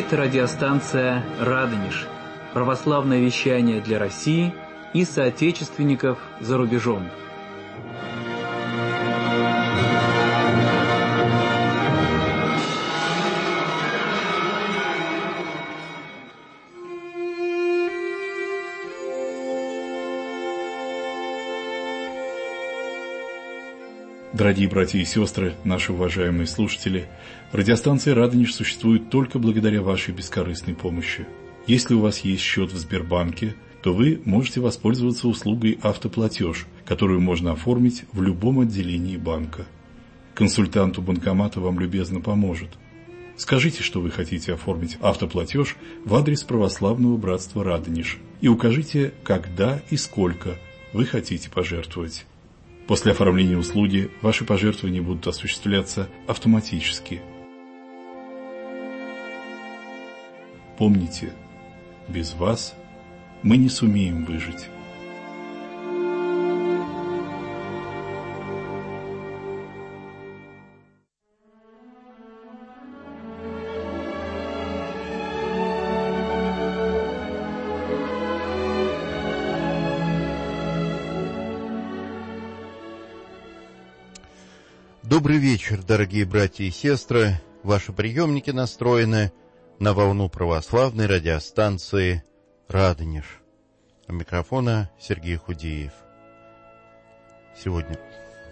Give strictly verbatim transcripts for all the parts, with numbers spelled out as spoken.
Это радиостанция «Радонеж», православное вещание для России и соотечественников за рубежом. Дорогие братья и сестры, наши уважаемые слушатели, радиостанция «Радонеж» существует только благодаря вашей бескорыстной помощи. Если у вас есть счет в Сбербанке, то вы можете воспользоваться услугой «Автоплатеж», которую можно оформить в любом отделении банка. Консультант у банкомата вам любезно поможет. Скажите, что вы хотите оформить автоплатеж в адрес православного братства «Радонеж» и укажите, когда и сколько вы хотите пожертвовать. После оформления услуги ваши пожертвования будут осуществляться автоматически. Помните, без вас мы не сумеем выжить. Добрый вечер, дорогие братья и сестры. Ваши приемники настроены на волну православной радиостанции «Радонеж». У микрофона Сергей Худеев. Сегодня,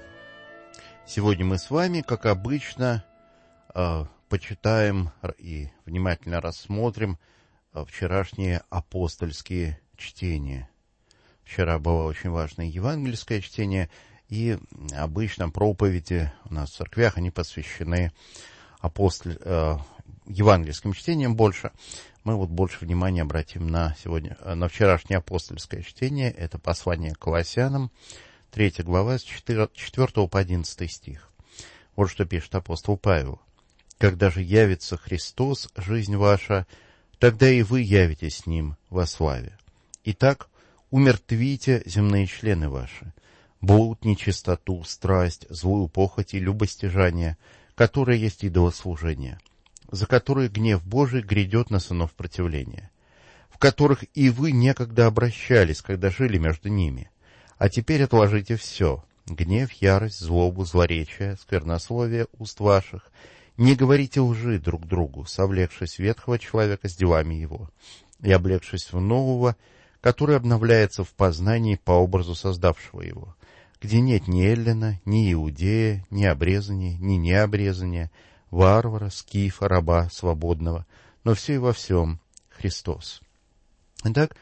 сегодня мы с вами, как обычно, э, почитаем и внимательно рассмотрим э, вчерашние апостольские чтения. Вчера было очень важное евангельское чтение, и обычно проповеди у нас в церквях, они посвящены апостоль, э, евангельским чтениям больше. Мы вот больше внимания обратим на сегодня, на вчерашнее апостольское чтение. Это послание к Колоссянам, третья глава, с четвёртого по одиннадцатый стих. Вот что пишет апостол Павел. «Когда же явится Христос, жизнь ваша, тогда и вы явитесь с Ним во славе. Итак, умертвите земные члены ваши, блуд, нечистоту, страсть, злую похоть и любостяжание, которое есть идолослужение, за которые гнев Божий грядет на сынов противления, в которых и вы некогда обращались, когда жили между ними. А теперь отложите все: гнев, ярость, злобу, злоречие, сквернословие уст ваших. Не говорите лжи друг другу, совлекшись ветхого человека с делами его, и облегшись в нового, который обновляется в познании по образу создавшего его, где нет ни эллина, ни иудея, ни обрезания, ни необрезания, варвара, скифа, раба, свободного, но все и во всем Христос». Итак,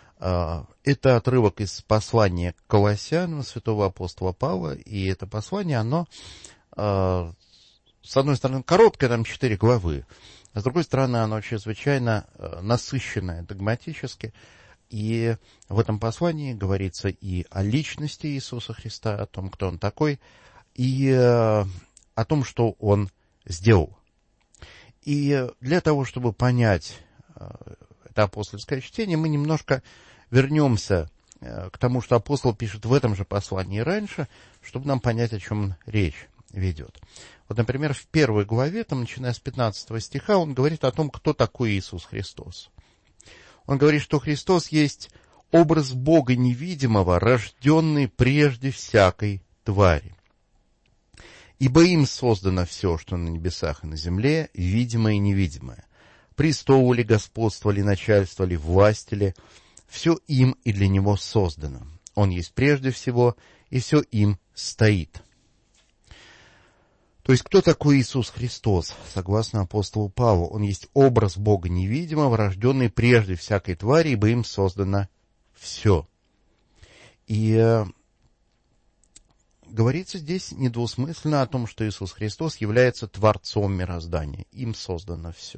это отрывок из послания к Колоссянам святого апостола Павла, и это послание, оно, с одной стороны, короткое, там четыре главы, а с другой стороны, оно чрезвычайно насыщенное догматически. И в этом послании говорится и о личности Иисуса Христа, о том, кто Он такой, и о том, что Он сделал. И для того, чтобы понять это апостольское чтение, мы немножко вернемся к тому, что апостол пишет в этом же послании раньше, чтобы нам понять, о чем речь ведет. Вот, например, в первой главе, там, начиная с пятнадцатого стиха, он говорит о том, кто такой Иисус Христос. Он говорит, что Христос есть образ Бога невидимого, рожденный прежде всякой твари. Ибо им создано все, что на небесах и на земле, видимое и невидимое. Престол ли, господство ли, начальство ли, власть ли, все им и для Него создано. Он есть прежде всего, и все им стоит. То есть, кто такой Иисус Христос? Согласно апостолу Павлу, Он есть образ Бога невидимого, рожденный прежде всякой твари, ибо им создано все. И э, говорится здесь недвусмысленно о том, что Иисус Христос является Творцом мироздания. Им создано все.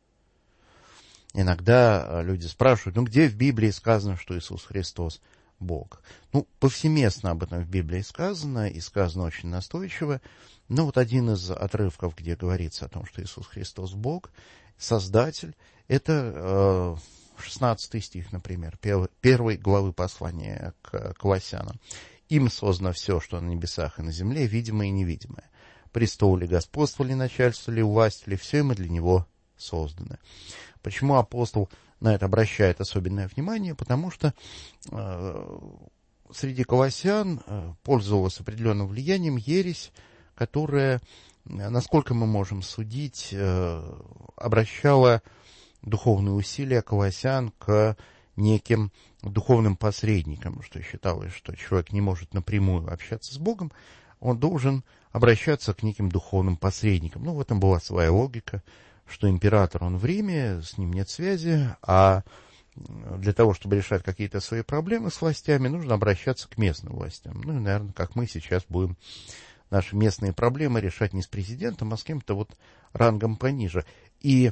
Иногда люди спрашивают, ну где в Библии сказано, что Иисус Христос Бог? Ну, повсеместно об этом в Библии сказано, и сказано очень настойчиво. Но вот один из отрывков, где говорится о том, что Иисус Христос Бог, Создатель, это шестнадцатый стих, например, первой главы послания к Колоссянам. «Им создано все, что на небесах и на земле, видимое и невидимое. Престол ли, господство ли, начальство ли, власть ли, все им и для Него созданы. Почему апостол на это обращает особенное внимание? Потому что э, среди колоссян э, пользовалась определенным влиянием ересь, которая, насколько мы можем судить, э, обращала духовные усилия колоссян к неким духовным посредникам, что считалось, что человек не может напрямую общаться с Богом, он должен обращаться к неким духовным посредникам. Ну, в этом была своя логика, что император, он в Риме, с ним нет связи, а для того, чтобы решать какие-то свои проблемы с властями, нужно обращаться к местным властям. Ну, и, наверное, как мы сейчас будем наши местные проблемы решать не с президентом, а с кем-то вот рангом пониже. И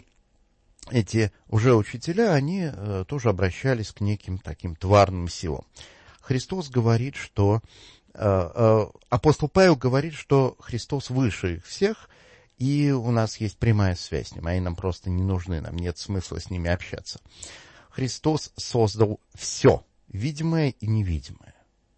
эти уже учителя, они э, тоже обращались к неким таким тварным силам. Христос говорит, что... Э, э, апостол Павел говорит, что Христос выше их всех, и у нас есть прямая связь с ним, они нам просто не нужны, нам нет смысла с ними общаться. Христос создал все, видимое и невидимое.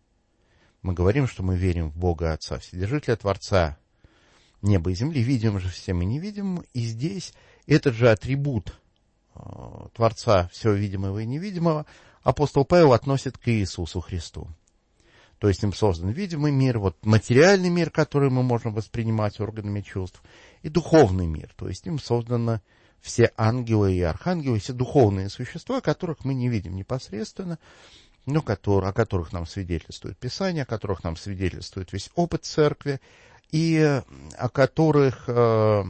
Мы говорим, что мы верим в Бога Отца, Вседержителя, Творца неба и земли, видим же всем и невидимым, и здесь этот же атрибут э, Творца всего видимого и невидимого апостол Павел относит к Иисусу Христу. То есть им создан видимый мир, вот материальный мир, который мы можем воспринимать органами чувств, и духовный мир. То есть им созданы все ангелы и архангелы, все духовные существа, которых мы не видим непосредственно, но которые, о которых нам свидетельствует Писание, о которых нам свидетельствует весь опыт церкви, и о которых э,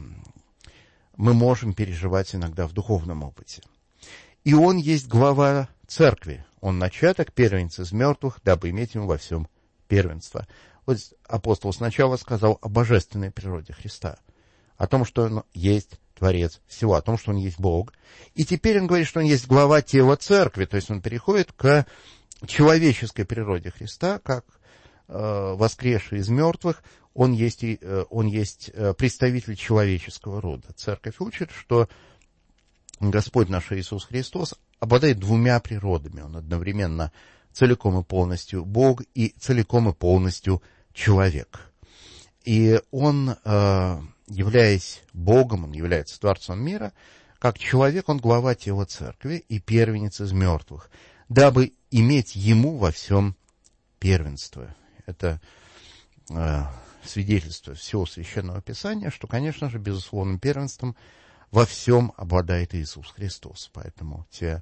мы можем переживать иногда в духовном опыте. И он есть глава церкви. Он начаток, первенец из мертвых, дабы иметь ему во всем первенство. Вот апостол сначала сказал о божественной природе Христа, о том, что он есть Творец всего, о том, что он есть Бог. И теперь он говорит, что он есть глава тела церкви, то есть он переходит к человеческой природе Христа, как э, воскресший из мертвых, он есть, э, он есть э, представитель человеческого рода. Церковь учит, что Господь наш Иисус Христос обладает двумя природами. Он одновременно целиком и полностью Бог и целиком и полностью человек. И он, э, являясь Богом, он является Творцом мира, как человек он глава тела церкви и первенец из мертвых, дабы иметь ему во всем первенство. Это э, свидетельство всего Священного Писания, что, конечно же, безусловным первенством во всем обладает Иисус Христос. Поэтому те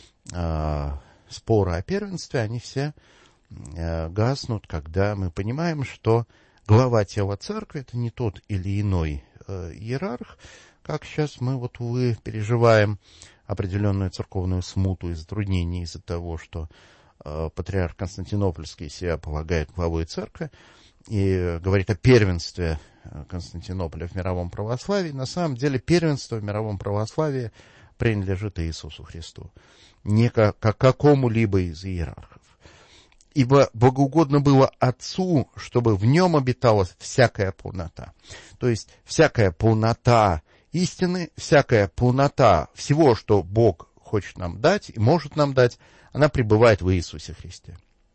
э, споры о первенстве, они все э, гаснут, когда мы понимаем, что глава тела церкви — это не тот или иной э, иерарх, как сейчас мы, вот, увы, переживаем определенную церковную смуту и затруднения из-за того, что э, патриарх Константинопольский себя полагает главой церкви и говорит о первенстве Константинополя в мировом православии. На самом деле первенство в мировом православии принадлежит Иисусу Христу, не к какому-либо из иерархов. Ибо богоугодно было Отцу, чтобы в нем обитала всякая полнота. То есть всякая полнота истины, всякая полнота всего, что Бог хочет нам дать и может нам дать, она пребывает в Иисусе Христе.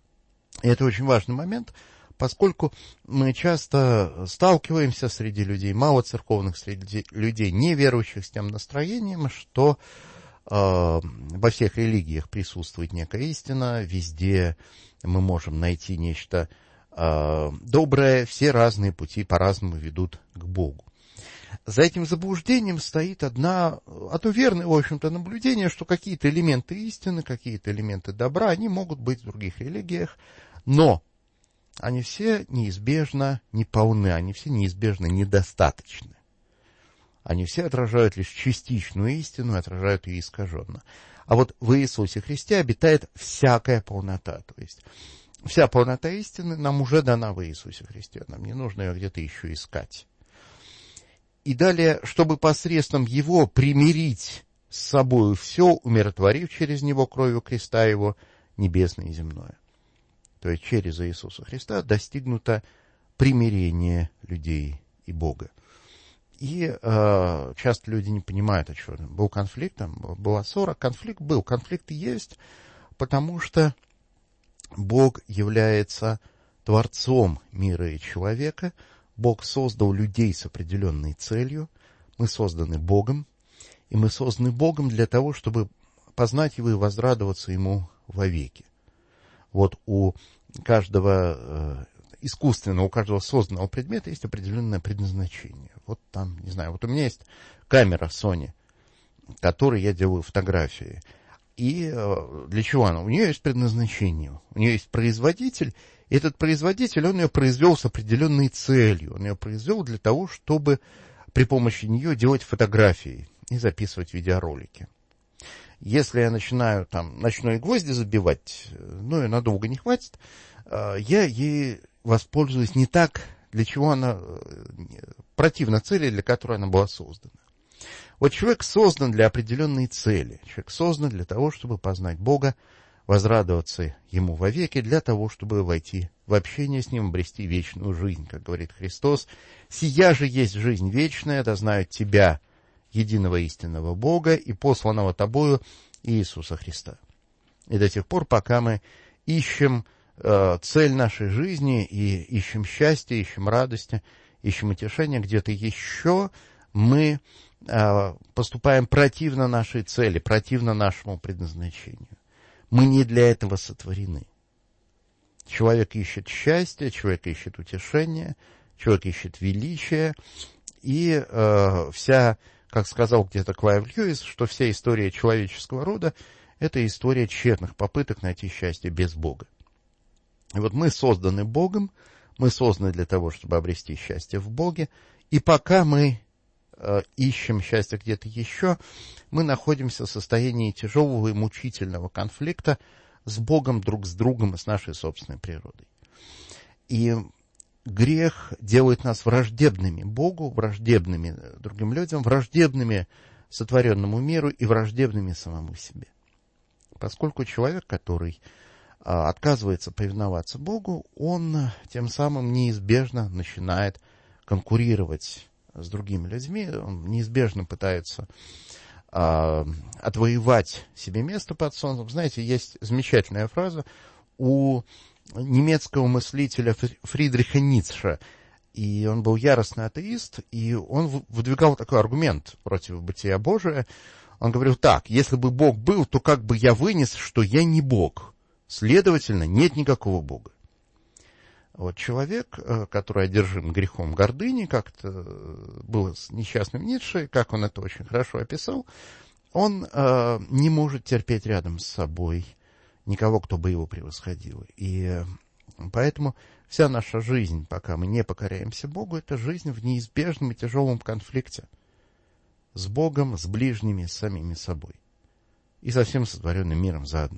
И это очень важный момент, поскольку мы часто сталкиваемся среди людей, малоцерковных, среди людей, неверующих, с тем настроением, что э, во всех религиях присутствует некая истина, везде мы можем найти нечто э, доброе, все разные пути по-разному ведут к Богу. За этим заблуждением стоит одна, одно верное, в общем-то, наблюдение, что какие-то элементы истины, какие-то элементы добра, они могут быть в других религиях, но они все неизбежно неполны, они все неизбежно недостаточны. Они все отражают лишь частичную истину, отражают ее искаженно. А вот в Иисусе Христе обитает всякая полнота. То есть вся полнота истины нам уже дана в Иисусе Христе. Нам не нужно ее где-то еще искать. И далее, чтобы посредством Его примирить с собою все, умиротворив через Него кровью креста Его небесное и земное. То есть через Иисуса Христа достигнуто примирение людей и Бога. И э, часто люди не понимают, о чем. Был конфликт, там была ссора, конфликт был, конфликт есть, потому что Бог является Творцом мира и человека. Бог создал людей с определенной целью. Мы созданы Богом, и И мы созданы Богом для того, чтобы познать Его и возрадоваться Ему вовеки. Вот у каждого э, искусственного, у каждого созданного предмета есть определенное предназначение. Вот там, не знаю, вот у меня есть камера Sony, которой я делаю фотографии. И э, для чего она? У нее есть предназначение. У нее есть производитель. И этот производитель, он ее произвел с определенной целью. Он ее произвел для того, чтобы при помощи нее делать фотографии и записывать видеоролики. Если я начинаю там ночные гвозди забивать, ну и надолго не хватит, э, я ей воспользуюсь не так, для чего она противна цели, для которой она была создана. Вот человек создан для определенной цели. Человек создан для того, чтобы познать Бога, возрадоваться Ему вовеки, для того, чтобы войти в общение с Ним, обрести вечную жизнь, как говорит Христос. «Сия же есть жизнь вечная, да знают Тебя, единого истинного Бога, и посланного Тобою Иисуса Христа». И до тех пор, пока мы ищем э, цель нашей жизни и ищем счастье, ищем радости, ищем утешения где-то еще, мы э, поступаем противно нашей цели, противно нашему предназначению. Мы не для этого сотворены. Человек ищет счастье, человек ищет утешение, человек ищет величие, и э, вся, как сказал где-то Клайв Льюис, что вся история человеческого рода — это история тщетных попыток найти счастье без Бога. И вот мы созданы Богом, мы созданы для того, чтобы обрести счастье в Боге, и пока мы э, ищем счастье где-то еще, мы находимся в состоянии тяжелого и мучительного конфликта с Богом, друг с другом и с нашей собственной природой. И грех делает нас враждебными Богу, враждебными другим людям, враждебными сотворенному миру и враждебными самому себе. Поскольку человек, который а, отказывается повиноваться Богу, он тем самым неизбежно начинает конкурировать с другими людьми, он неизбежно пытается а, отвоевать себе место под солнцем. Знаете, есть замечательная фраза у немецкого мыслителя Фридриха Ницше, и он был яростный атеист, и он выдвигал такой аргумент против бытия Божия. Он говорил так: если бы Бог был, то как бы я вынес, что я не Бог, следовательно, нет никакого Бога. Вот человек, который одержим грехом гордыни, как-то было с несчастным Ницше, как он это очень хорошо описал, он э, не может терпеть рядом с собой никого, кто бы его превосходил. И поэтому вся наша жизнь, пока мы не покоряемся Богу, это жизнь в неизбежном и тяжелом конфликте с Богом, с ближними, с самими собой и со всем сотворенным миром заодно.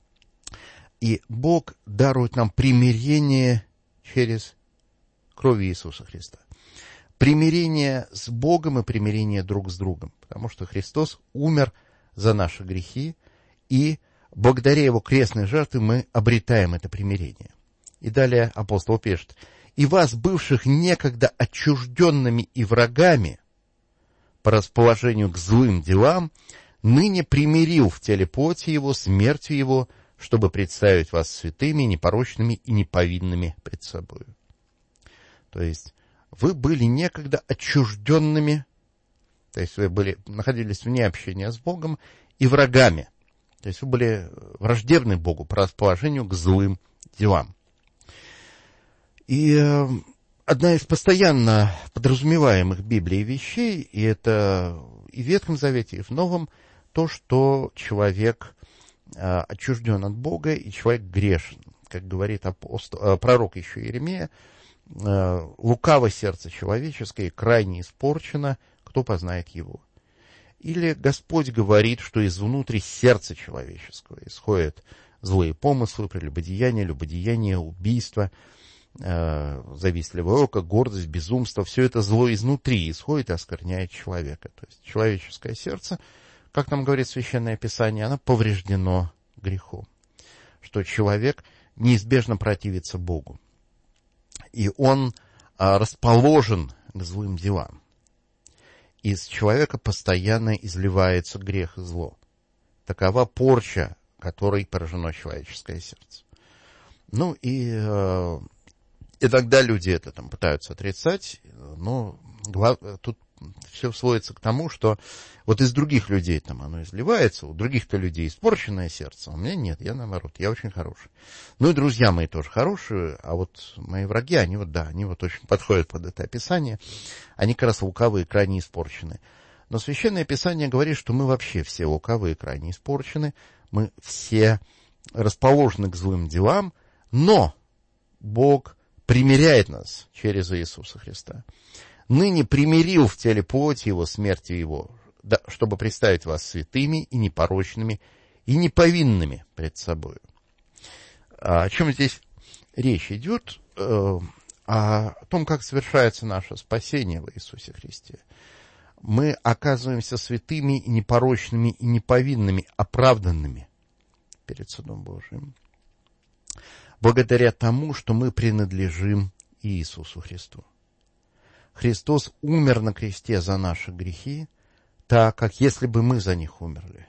И Бог дарует нам примирение через кровь Иисуса Христа. Примирение с Богом и примирение друг с другом, потому что Христос умер за наши грехи, и благодаря Его крестной жертве мы обретаем это примирение. И далее апостол пишет: «И вас, бывших некогда отчужденными и врагами по расположению к злым делам, ныне примирил в теле плоти Его смертью Его, чтобы представить вас святыми, непорочными и неповинными пред собою». То есть вы были некогда отчужденными, то есть вы были, находились вне общения с Богом, и врагами. То есть вы были враждебны Богу по расположению к злым делам. И э, одна из постоянно подразумеваемых Библией вещей, и это и в Ветхом Завете, и в Новом, то, что человек э, отчужден от Бога, и человек грешен. Как говорит апостол, э, пророк еще Иеремия, э, лукаво сердце человеческое, крайне испорчено, кто познает его. Или Господь говорит, что из внутри сердца человеческого исходят злые помыслы, прелюбодеяние, любодеяние, убийство, э, завистливое око, гордость, безумство. Все это зло изнутри исходит и оскверняет человека. То есть человеческое сердце, как нам говорит Священное Писание, оно повреждено грехом. Что человек неизбежно противится Богу. И он э, расположен к злым делам. Из человека постоянно изливается грех и зло. Такова порча, которой поражено человеческое сердце. Ну и э, иногда люди это там пытаются отрицать, но глав, тут все сводится к тому, что вот из других людей там оно изливается, у других-то людей испорченное сердце, а у меня нет, я наоборот, я очень хороший. Ну и друзья мои тоже хорошие, а вот мои враги, они вот, да, они вот очень подходят под это описание, они как раз лукавые, крайне испорчены. Но Священное Писание говорит, что мы вообще все лукавые, крайне испорчены, мы все расположены к злым делам, но Бог примиряет нас через Иисуса Христа. Ныне примирил в теле плоти его, смертью его, да, чтобы представить вас святыми и непорочными, и неповинными пред собою. А о чем здесь речь идет? Э, о том, как совершается наше спасение в Иисусе Христе. Мы оказываемся святыми и непорочными, и неповинными, оправданными перед судом Божиим, благодаря тому, что мы принадлежим Иисусу Христу. Христос умер на кресте за наши грехи, так как если бы мы за них умерли.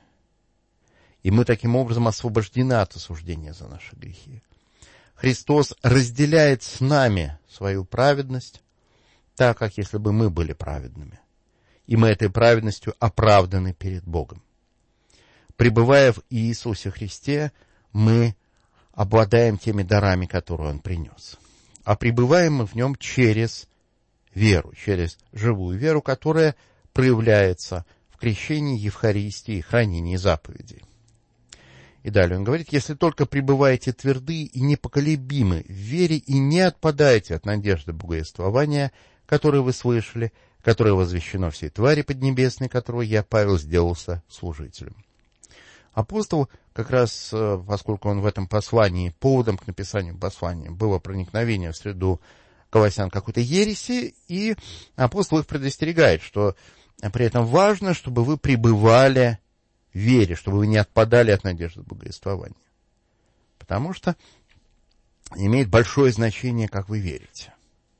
И мы таким образом освобождены от осуждения за наши грехи. Христос разделяет с нами свою праведность, так как если бы мы были праведными. И мы этой праведностью оправданы перед Богом. Пребывая в Иисусе Христе, мы обладаем теми дарами, которые Он принес. А пребываем мы в Нем через веру, через живую веру, которая проявляется в крещении, Евхаристии, хранении заповедей. И далее он говорит: если только пребываете тверды и непоколебимы в вере и не отпадаете от надежды богоествования, которое вы слышали, которое возвещено всей твари поднебесной, которого я, Павел, сделался служителем. Апостол, как раз поскольку он в этом послании, поводом к написанию послания было проникновение в среду колоссян какой-то ереси, и апостол их предостерегает, что при этом важно, чтобы вы пребывали в вере, чтобы вы не отпадали от надежды богоествования. Потому что имеет большое значение, как вы верите.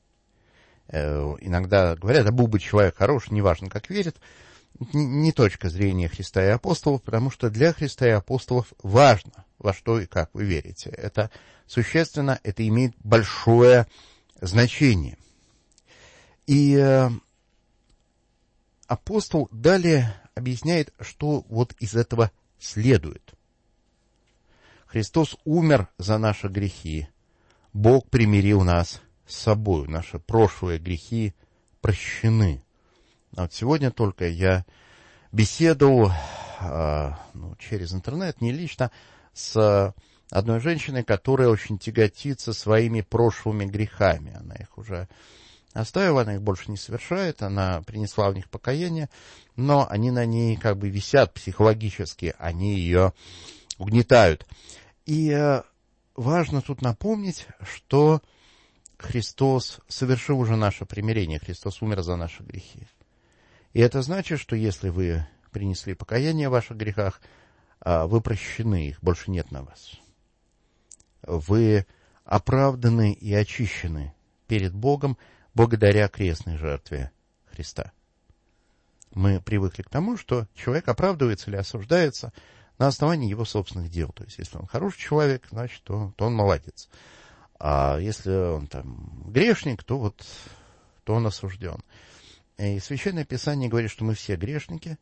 Иногда говорят, а был бы человек хороший, неважно, как верит. Не точка зрения Христа и апостолов, потому что для Христа и апостолов важно, во что и как вы верите. Это существенно, это имеет большое значение. И э, апостол далее объясняет, что вот из этого следует. Христос умер за наши грехи. Бог примирил нас с собой. Наши прошлые грехи прощены. А вот сегодня только я беседовал э, ну, через интернет, не лично, с одной женщиной, которая очень тяготится своими прошлыми грехами. Она их уже оставила, она их больше не совершает, она принесла в них покаяние, но они на ней как бы висят психологически, они ее угнетают. И э, важно тут напомнить, что Христос совершил уже наше примирение, Христос умер за наши грехи. И это значит, что если вы принесли покаяние в ваших грехах, вы прощены, их больше нет на вас. Вы оправданы и очищены перед Богом благодаря крестной жертве Христа. Мы привыкли к тому, что человек оправдывается или осуждается на основании его собственных дел. То есть, если он хороший человек, значит, то, то он молодец. А если он там грешник, то вот то он осужден. И Священное Писание говорит, что мы все грешники,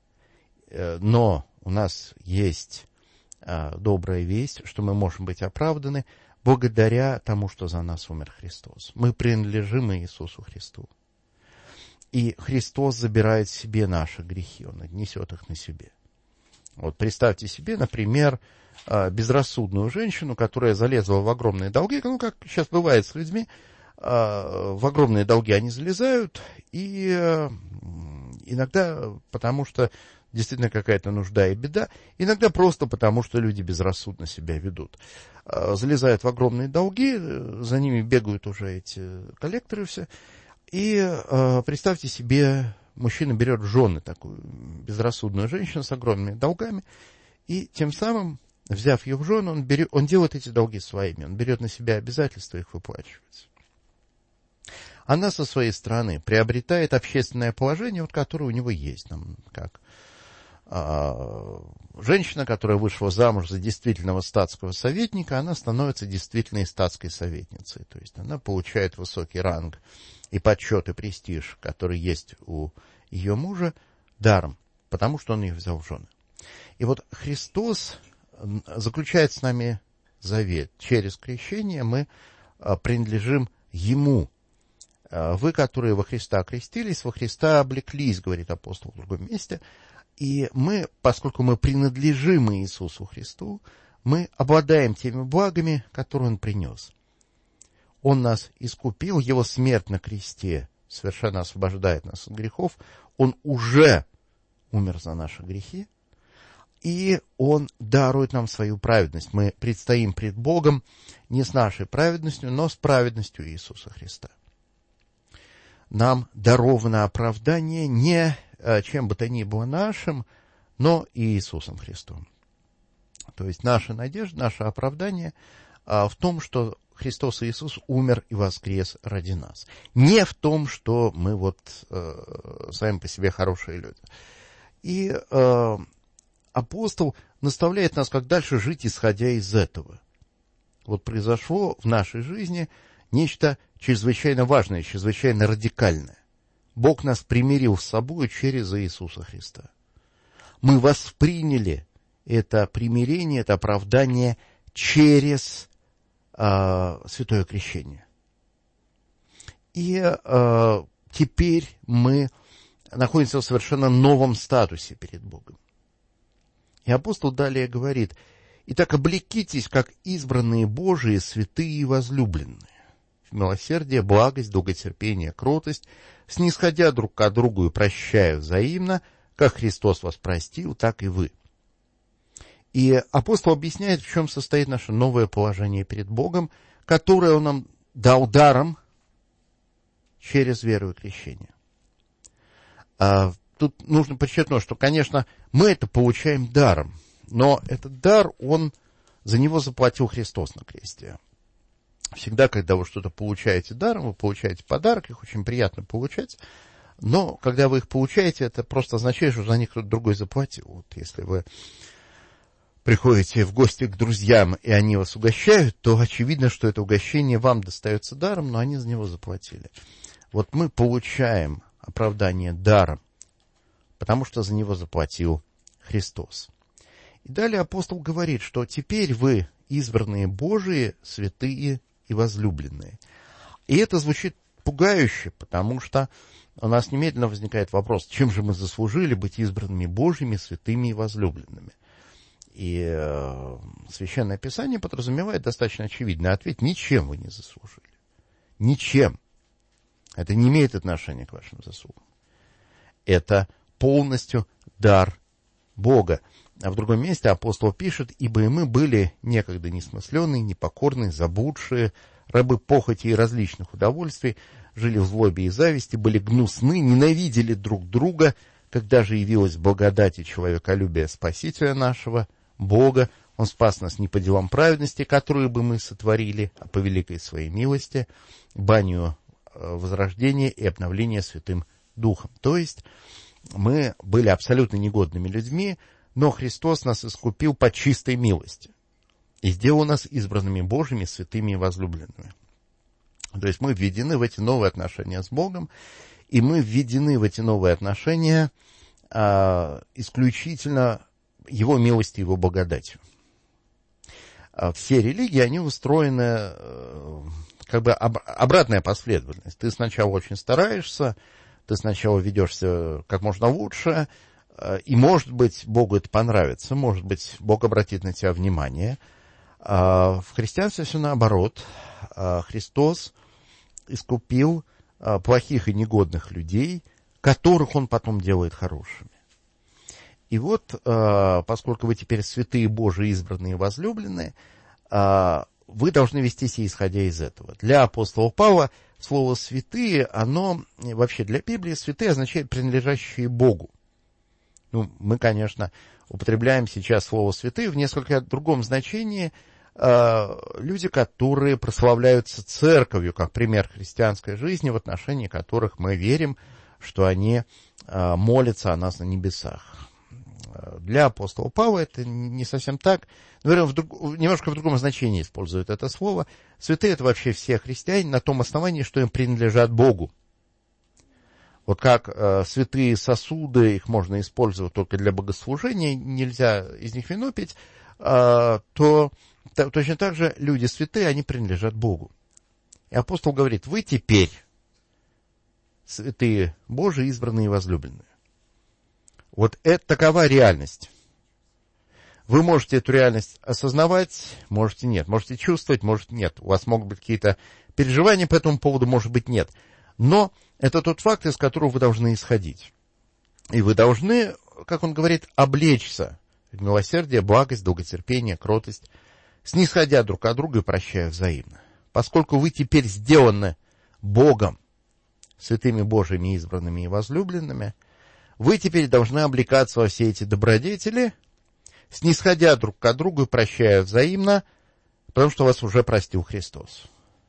но у нас есть добрая весть, что мы можем быть оправданы благодаря тому, что за нас умер Христос. Мы принадлежим Иисусу Христу. И Христос забирает себе наши грехи, Он несет их на себе. Вот представьте себе, например, безрассудную женщину, которая залезла в огромные долги, ну, как сейчас бывает с людьми, в огромные долги они залезают, и иногда потому, что действительно какая-то нужда и беда, иногда просто потому, что люди безрассудно себя ведут. Залезают в огромные долги, за ними бегают уже эти коллекторы все, и представьте себе, мужчина берет в жены такую безрассудную женщину с огромными долгами, и тем самым, взяв ее в жены, он, берет, он делает эти долги своими, он берет на себя обязательства их выплачивать. Она со своей стороны приобретает общественное положение, вот, которое у него есть. Там, как а, женщина, которая вышла замуж за действительного статского советника, она становится действительной статской советницей. То есть она получает высокий ранг и почет, и престиж, который есть у ее мужа даром, потому что он ее взял в жены. И вот Христос заключает с нами завет. Через крещение мы принадлежим Ему. Вы, которые во Христа крестились, во Христа облеклись, говорит апостол в другом месте. И мы, поскольку мы принадлежим Иисусу Христу, мы обладаем теми благами, которые Он принес. Он нас искупил, Его смерть на кресте совершенно освобождает нас от грехов. Он уже умер за наши грехи, и Он дарует нам свою праведность. Мы предстоим пред Богом не с нашей праведностью, но с праведностью Иисуса Христа. Нам даровано оправдание не чем бы то ни было нашим, но и Иисусом Христом. То есть наша надежда, наше оправдание в том, что Христос Иисус умер и воскрес ради нас. Не в том, что мы вот э, сами по себе хорошие люди. И э, апостол наставляет нас, как дальше жить, исходя из этого. Вот произошло в нашей жизни нечто чрезвычайно важное, чрезвычайно радикальное. Бог нас примирил с собой через Иисуса Христа. Мы восприняли это примирение, это оправдание через э, святое крещение. И э, теперь мы находимся в совершенно новом статусе перед Богом. И апостол далее говорит: «Итак, облекитесь, как избранные Божии, святые и возлюбленные, в милосердие, благость, долготерпение, кротость, снисходя друг к другу и прощая взаимно, как Христос вас простил, так и вы». И апостол объясняет, в чем состоит наше новое положение перед Богом, которое Он нам дал даром через веру и крещение. А, тут нужно подчеркнуть, что, конечно, мы это получаем даром, но этот дар, он, за него заплатил Христос на кресте. Всегда, когда вы что-то получаете даром, вы получаете подарок, их очень приятно получать, но когда вы их получаете, это просто означает, что за них кто-то другой заплатил. Вот если вы приходите в гости к друзьям, и они вас угощают, то очевидно, что это угощение вам достается даром, но они за него заплатили. Вот мы получаем оправдание даром, потому что за него заплатил Христос. И далее апостол говорит, что теперь вы избранные Божии, святые и возлюбленные. И это звучит пугающе, потому что у нас немедленно возникает вопрос, чем же мы заслужили быть избранными Божьими, святыми и возлюбленными. И э, Священное Писание подразумевает достаточно очевидный ответ: ничем вы не заслужили. Ничем. Это не имеет отношения к вашим заслугам. Это полностью дар Бога. А в другом месте апостол пишет: «Ибо и мы были некогда несмысленные, непокорные, заблудшие, рабы похоти и различных удовольствий, жили в злобе и зависти, были гнусны, ненавидели друг друга, когда же явилась благодать и человеколюбие Спасителя нашего, Бога, Он спас нас не по делам праведности, которые бы мы сотворили, а по великой своей милости, банию возрождения и обновления Святым Духом». То есть мы были абсолютно негодными людьми, но Христос нас искупил по чистой милости и сделал нас избранными Божьими, святыми и возлюбленными. То есть мы введены в эти новые отношения с Богом, и мы введены в эти новые отношения а, исключительно Его милостью, Его благодатью. А все религии, они устроены а, как бы об, обратная последовательность. Ты сначала очень стараешься, ты сначала ведешься как можно лучше, а, и, может быть, Богу это понравится, может быть, Бог обратит на тебя внимание. А в христианстве все наоборот. А Христос искупил плохих и негодных людей, которых Он потом делает хорошими. И вот, поскольку вы теперь святые Божии, избранные и возлюбленные, вы должны вести себя исходя из этого. Для апостола Павла слово «святые», оно вообще для Библии «святые» означает «принадлежащие Богу». Ну, мы, конечно, употребляем сейчас слово «святые» в несколько другом значении. Люди, которые прославляются церковью, как пример христианской жизни, в отношении которых мы верим, что они молятся о нас на небесах. Для апостола Павла это не совсем так. Наверное, в друг, немножко в другом значении используют это слово. Святые — это вообще все христиане на том основании, что им принадлежат Богу. Вот как э, святые сосуды, их можно использовать только для богослужения, нельзя из них вино пить, э, то т- точно так же люди святые, они принадлежат Богу. И апостол говорит, вы теперь святые Божии, избранные и возлюбленные. Вот это такова реальность. Вы можете эту реальность осознавать, можете нет. Можете чувствовать, может нет. У вас могут быть какие-то переживания по этому поводу, может быть нет. Но это тот факт, из которого вы должны исходить. И вы должны, как он говорит, облечься в милосердие, благость, долготерпение, кротость, снисходя друг от друга и прощая взаимно. Поскольку вы теперь сделаны Богом, святыми Божьими, избранными и возлюбленными, вы теперь должны облекаться во все эти добродетели, снисходя друг к другу и прощая взаимно, потому что вас уже простил Христос.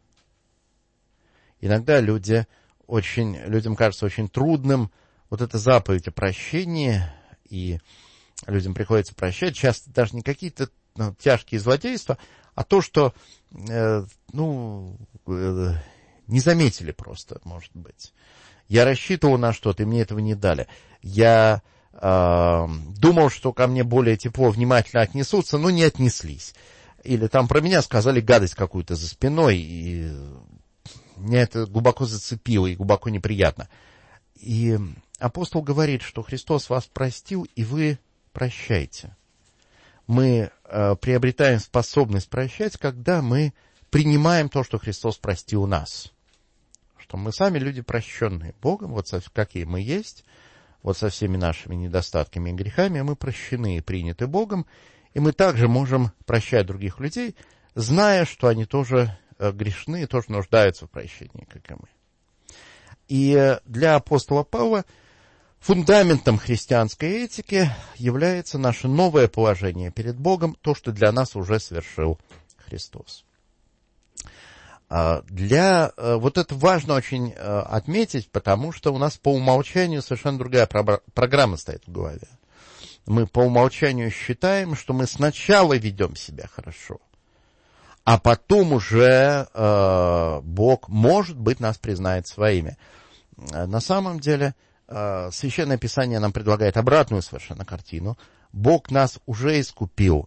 Иногда люди очень, людям кажется очень трудным вот эта заповедь о прощении, и людям приходится прощать часто даже не какие-то ну, тяжкие злодейства, а то, что э, ну, э, не заметили просто, может быть. Я рассчитывал на что-то, и мне этого не дали. Я э, думал, что ко мне более тепло, внимательно отнесутся, но не отнеслись. Или там про меня сказали гадость какую-то за спиной, и меня это глубоко зацепило и глубоко неприятно. И апостол говорит, что Христос вас простил, и вы прощаете. Мы э, приобретаем способность прощать, когда мы принимаем то, что Христос простил нас. Что мы сами люди, прощенные Богом, вот со, какие мы есть, вот со всеми нашими недостатками и грехами, мы прощены и приняты Богом, и мы также можем прощать других людей, зная, что они тоже э, грешны и тоже нуждаются в прощении, как и мы. И э, для апостола Павла фундаментом христианской этики является наше новое положение перед Богом, то, что для нас уже совершил Христос. Для, вот это важно очень отметить, потому что у нас по умолчанию совершенно другая программа стоит в голове. Мы по умолчанию считаем, что мы сначала ведем себя хорошо, а потом уже э, Бог, может быть, нас признает своими. На самом деле, э, Священное Писание нам предлагает обратную совершенно картину. Бог нас уже искупил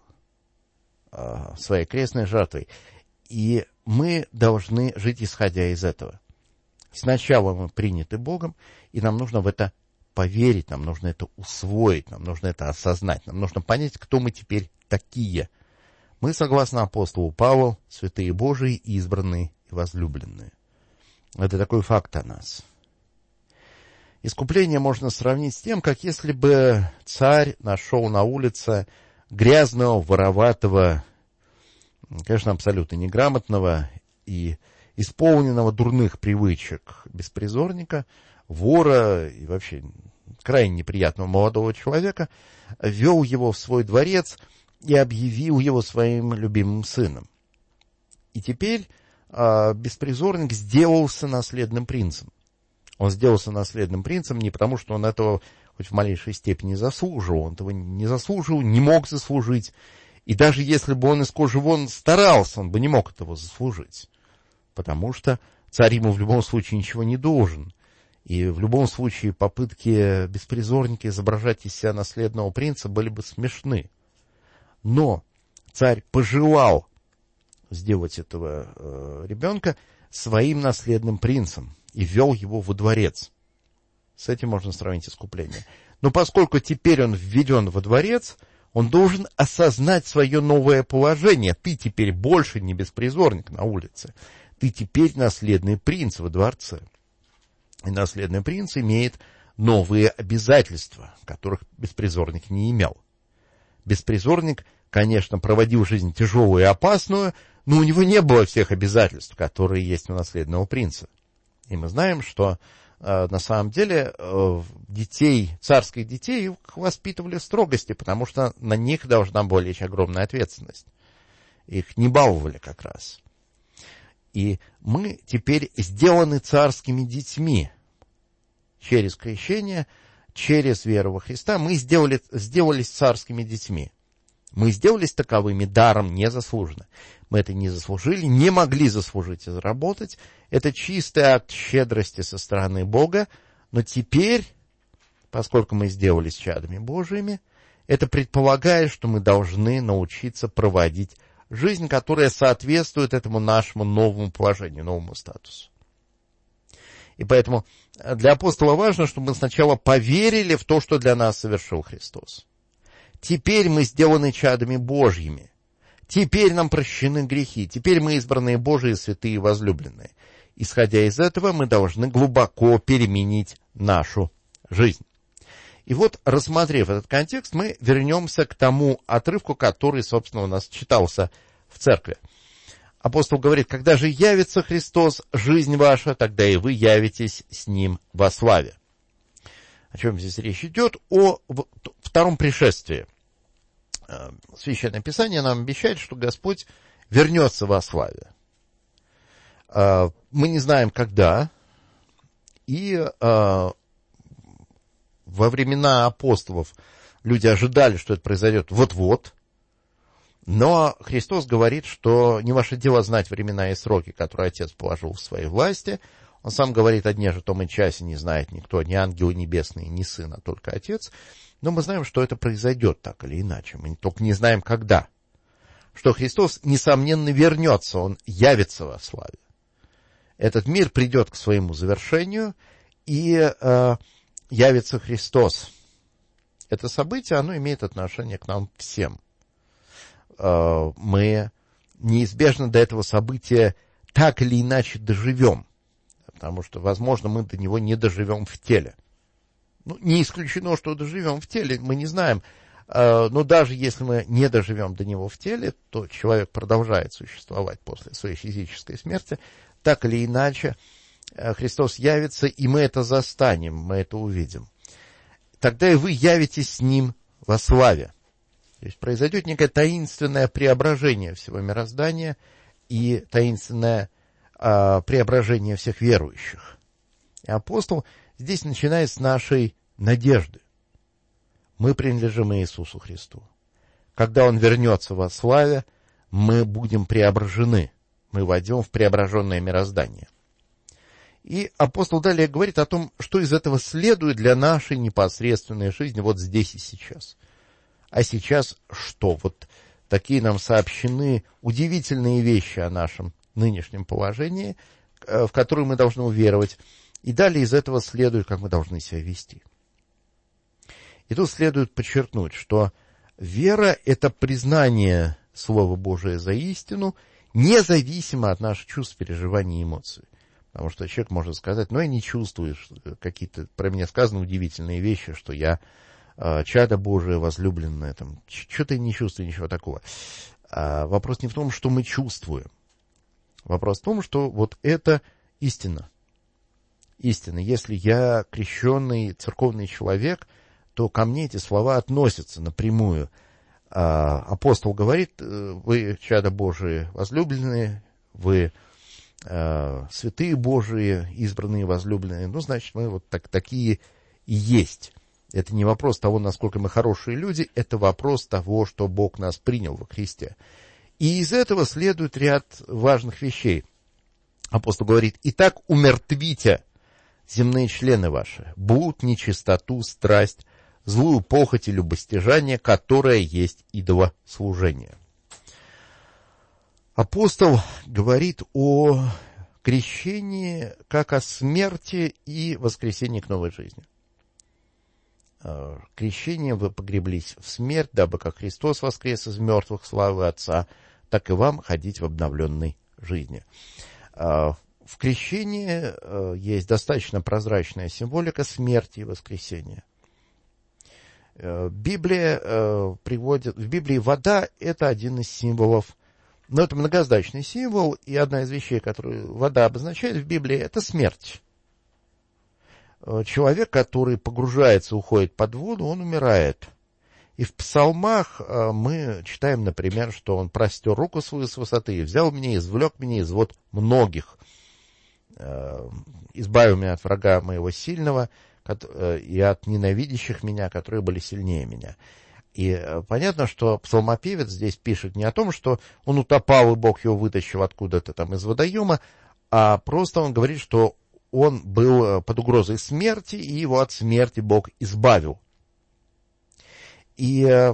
э, своей крестной жертвой, и мы должны жить, исходя из этого. Сначала мы приняты Богом, и нам нужно в это поверить, нам нужно это усвоить, нам нужно это осознать, нам нужно понять, кто мы теперь такие. Мы, согласно апостолу Павлу, святые Божии, избранные и возлюбленные. Это такой факт о нас. Искупление можно сравнить с тем, как если бы царь нашел на улице грязного, вороватого, конечно, абсолютно неграмотного и исполненного дурных привычек беспризорника, вора и вообще крайне неприятного молодого человека, вел его в свой дворец и объявил его своим любимым сыном. И теперь э, беспризорник сделался наследным принцем. Он сделался наследным принцем не потому, что он этого хоть в малейшей степени заслуживал, он этого не заслуживал, не мог заслужить. И даже если бы он из кожи вон старался, он бы не мог этого заслужить. Потому что царь ему в любом случае ничего не должен. И в любом случае попытки беспризорника изображать из себя наследного принца были бы смешны. Но царь пожелал сделать этого э, ребенка своим наследным принцем и ввел его во дворец. С этим можно сравнить искупление. Но поскольку теперь он введен во дворец, он должен осознать свое новое положение. Ты теперь больше не беспризорник на улице. Ты теперь наследный принц во дворце. И наследный принц имеет новые обязательства, которых беспризорник не имел. Беспризорник, конечно, проводил жизнь тяжелую и опасную, но у него не было всех обязательств, которые есть у наследного принца. И мы знаем, что э, на самом деле э, детей, царских детей воспитывали в строгости, потому что на них должна была лечь огромная ответственность. Их не баловали как раз. И мы теперь сделаны царскими детьми. Через крещение, через веру во Христа мы сделали, сделались царскими детьми. Мы сделались таковыми даром незаслуженно. Мы это не заслужили, не могли заслужить и заработать. Это чистый акт щедрости со стороны Бога, Но теперь, поскольку мы сделались чадами Божьими, это предполагает, что мы должны научиться проводить жизнь, которая соответствует этому нашему новому положению, новому статусу. И поэтому для апостола важно, чтобы мы сначала поверили в то, что для нас совершил Христос. Теперь мы сделаны чадами Божьими. Теперь нам прощены грехи. Теперь мы избранные Божии, святые и возлюбленные. Исходя из этого, мы должны глубоко переменить нашу жизнь. И вот, рассмотрев этот контекст, мы вернемся к тому отрывку, который, собственно, у нас читался в церкви. Апостол говорит: «Когда же явится Христос, жизнь ваша, тогда и вы явитесь с Ним во славе». О чем здесь речь идет? О втором пришествии. Священное Писание нам обещает, что Господь вернется во славе. Мы не знаем, когда, и во времена апостолов люди ожидали, что это произойдет вот-вот, но Христос говорит, что не ваше дело знать времена и сроки, которые Отец положил в своей власти. Он сам говорит: о дне же том и часе не знает никто, ни ангелы небесные, ни Сын, а только Отец. Но мы знаем, что это произойдет так или иначе, мы только не знаем, когда. Что Христос, несомненно, вернется, Он явится во славе. Этот мир придет к своему завершению, и э, явится Христос. Это событие, оно имеет отношение к нам всем. Э, мы неизбежно до этого события так или иначе доживем, потому что, возможно, мы до него не доживем в теле. Ну, не исключено, что доживем в теле, мы не знаем. Э, но даже если мы не доживем до него в теле, то человек продолжает существовать после своей физической смерти. Так или иначе, Христос явится, и мы это застанем, мы это увидим. Тогда и вы явитесь с Ним во славе. То есть произойдет некое таинственное преображение всего мироздания и таинственное а, преображение всех верующих. И апостол здесь начинает с нашей надежды. Мы принадлежим Иисусу Христу. Когда Он вернется во славе, мы будем преображены. Мы войдем в преображенное мироздание. И апостол далее говорит о том, что из этого следует для нашей непосредственной жизни вот здесь и сейчас. А сейчас что? Вот такие нам сообщены удивительные вещи о нашем нынешнем положении, в которые мы должны уверовать. И далее из этого следует, как мы должны себя вести. И тут следует подчеркнуть, что вера — это признание Слова Божия за истину, независимо от наших чувств, переживаний и эмоций. Потому что человек может сказать: ну, я не чувствую какие-то про меня сказаны удивительные вещи, что я э, чадо Божие, возлюбленное, там, что-то я не чувствую, ничего такого. А вопрос не в том, что мы чувствуем. Вопрос в том, что вот это истина. Истина. Если я крещенный церковный человек, то ко мне эти слова относятся напрямую. Апостол говорит: вы чадо Божие возлюбленные, вы э, святые Божии, избранные, возлюбленные. Ну, значит, мы вот так, такие и есть. Это не вопрос того, насколько мы хорошие люди, это вопрос того, что Бог нас принял во Христе. И из этого следует ряд важных вещей. Апостол говорит: итак, умертвите земные члены ваши, блуд, нечистоту, страсть, злую похоть и любостяжание, которое есть идолослужение. Апостол говорит о крещении как о смерти и воскресении к новой жизни. Крещением вы погреблись в смерть, дабы как Христос воскрес из мертвых славы Отца, так и вам ходить в обновленной жизни. В крещении есть достаточно прозрачная символика смерти и воскресения. Библия э, приводит, в Библии вода — это один из символов, но это многозначный символ, и одна из вещей, которую вода обозначает в Библии, это смерть. Человек, который погружается, уходит под воду, он умирает. И в псалмах э, мы читаем, например, что он простер руку свою с высоты и взял меня, извлек меня из вод многих, э, избавил меня от врага моего сильного, и от ненавидящих меня, которые были сильнее меня. И понятно, что псалмопевец здесь пишет не о том, что он утопал, и Бог его вытащил откуда-то там из водоема, а просто он говорит, что он был под угрозой смерти, и его от смерти Бог избавил. И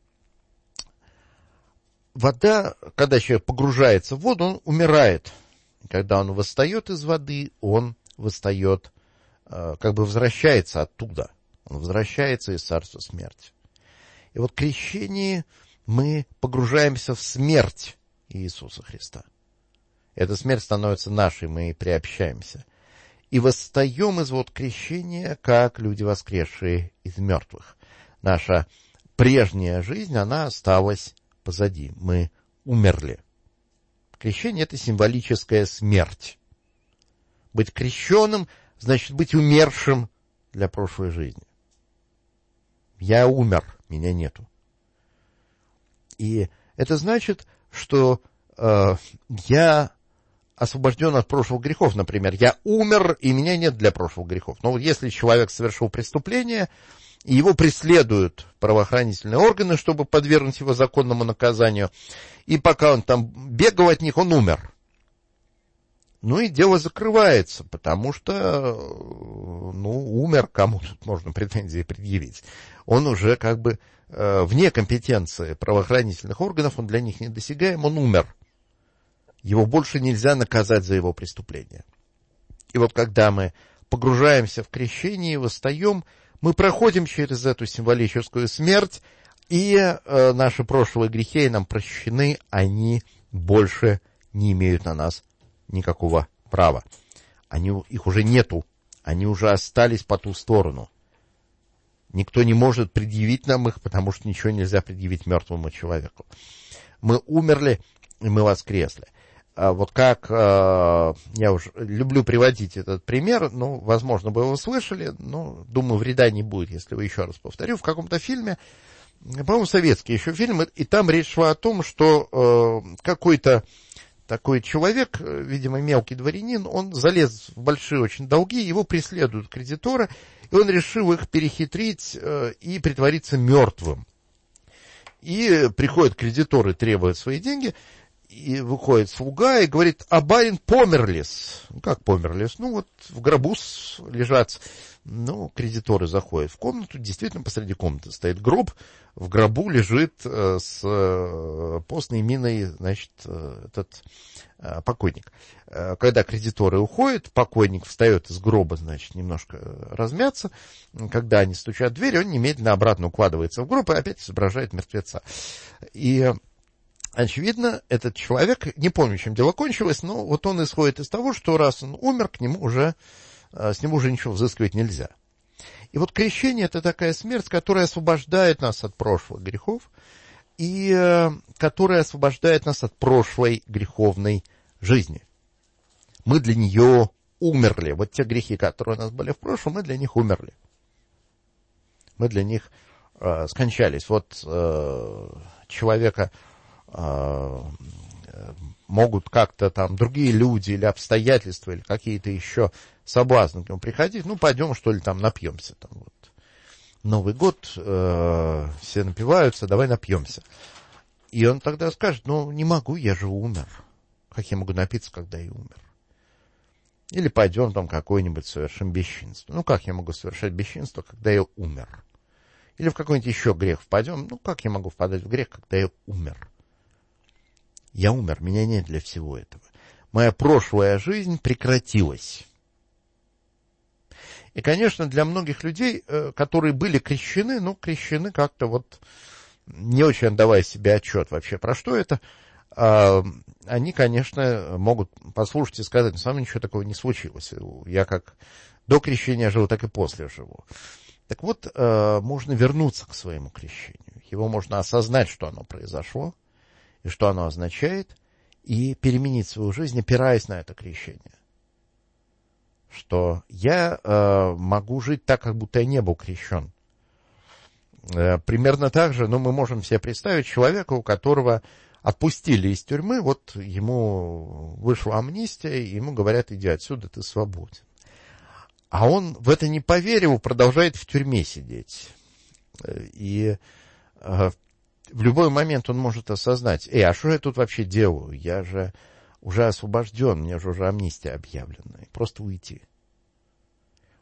вода, когда человек погружается в воду, он умирает. Когда он восстает из воды, он восстает, как бы возвращается оттуда. Он возвращается из царства смерти. И вот в крещении мы погружаемся в смерть Иисуса Христа. Эта смерть становится нашей, мы приобщаемся. И восстаем из вод крещения, как люди, воскресшие из мертвых. Наша прежняя жизнь, она осталась позади. Мы умерли. Крещение — это символическая смерть. Быть крещенным значит быть умершим для прошлой жизни. Я умер, меня нету. И это значит, что э, я освобожден от прошлых грехов, например. Я умер, и меня нет для прошлых грехов. Но вот если человек совершил преступление, и его преследуют правоохранительные органы, чтобы подвергнуть его законному наказанию, и пока он там бегал от них, он умер. Ну и дело закрывается, потому что, ну, умер, кому тут можно претензии предъявить. Он уже как бы э, вне компетенции правоохранительных органов, он для них недосягаем, он умер. Его больше нельзя наказать за его преступление. И вот когда мы погружаемся в крещение и восстаем, мы проходим через эту символическую смерть, и э, наши прошлые грехи нам прощены, они больше не имеют на нас никакого права. Они, их уже нету, они уже остались по ту сторону. Никто не может предъявить нам их, потому что ничего нельзя предъявить мертвому человеку. Мы умерли, и мы воскресли. А вот как, э, я уже люблю приводить этот пример, ну, возможно, вы его слышали, но, думаю, вреда не будет, если вы еще раз повторю. В каком-то фильме, по-моему, советский еще фильм, и там речь шла о том, что э, какой-то такой человек, видимо, мелкий дворянин, он залез в большие очень долги, его преследуют кредиторы, и он решил их перехитрить э, и притвориться мертвым. И приходят кредиторы, требуют свои деньги, и выходит слуга и говорит: а барин померлис. Ну, как померлис? Ну, вот в гробу лежат. Ну, кредиторы заходят в комнату, действительно посреди комнаты стоит гроб, в гробу лежит э, с э, постной миной, значит, э, этот э, покойник. Э, когда кредиторы уходят, покойник встает из гроба, значит, немножко размяться. Когда они стучат в дверь, он немедленно обратно укладывается в гроб и опять изображает мертвеца. И очевидно, этот человек, не помню, чем дело кончилось, но вот он исходит из того, что раз он умер, к нему уже, с него уже ничего взыскивать нельзя. И вот крещение — это такая смерть, которая освобождает нас от прошлых грехов и которая освобождает нас от прошлой греховной жизни. Мы для нее умерли. Вот те грехи, которые у нас были в прошлом, мы для них умерли. Мы для них э, скончались. Вот э, человека могут как-то там другие люди или обстоятельства, или какие-то еще соблазны к нему приходить. Ну, пойдем, что ли, там напьемся. Там, вот. Новый год, э, все напиваются, давай напьемся. И он тогда скажет: ну, не могу, я же умер. Как я могу напиться, когда я умер? Или пойдем там какое-нибудь совершим бесчинство. Ну, как я могу совершать бесчинство, когда я умер? Или в какой-нибудь еще грех впадем. Ну, как я могу впадать в грех, когда я умер? Я умер, меня нет для всего этого. Моя прошлая жизнь прекратилась. И, конечно, для многих людей, которые были крещены, ну, крещены как-то вот, не очень отдавая себе отчет вообще, про что это, они, конечно, могут послушать и сказать: ну, со мной ничего такого не случилось. Я как до крещения жил, так и после живу. Так вот, можно вернуться к своему крещению. Его можно осознать, что оно произошло, и что оно означает, и переменить свою жизнь, опираясь на это крещение. Что я э, могу жить так, как будто я не был крещен. Э, примерно так же, но мы можем себе представить человека, у которого отпустили из тюрьмы, вот ему вышла амнистия, и ему говорят: иди отсюда, ты свободен. А он в это не поверил, продолжает в тюрьме сидеть. И э, в любой момент он может осознать: эй, а что я тут вообще делаю? Я же уже освобожден, мне же уже амнистия объявлена. И просто уйти.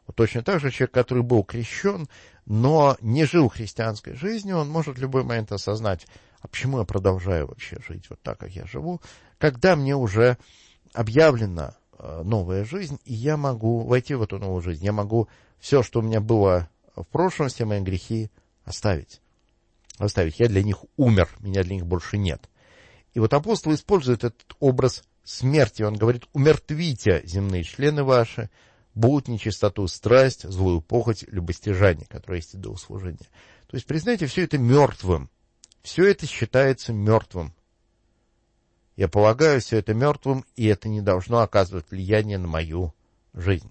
Вот точно так же человек, который был крещен, но не жил христианской жизнью, он может в любой момент осознать, а почему я продолжаю вообще жить вот так, как я живу, когда мне уже объявлена новая жизнь, и я могу войти в эту новую жизнь, я могу все, что у меня было в прошлом, все мои грехи оставить. Оставить. Я для них умер, меня для них больше нет. И вот апостол использует этот образ смерти. Он говорит: умертвите земные члены ваши, будут нечистоту, страсть, злую похоть, любостяжание, которое есть идолослужение. То есть, признайте, все это мертвым. Все это считается мертвым. Я полагаю, все это мертвым, и это не должно оказывать влияние на мою жизнь.